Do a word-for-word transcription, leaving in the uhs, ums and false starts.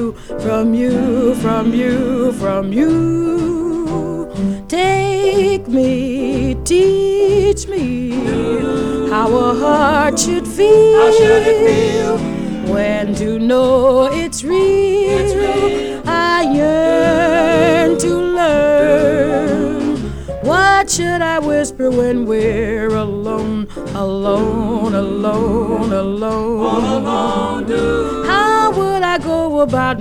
you, from you, from you, from you. Take me, teach me how a heart should feel, how should it feel when to know it's real. It's real. I yearn to learn. What should I whisper when we're alone, alone, alone, alone? All alone, do How would I go about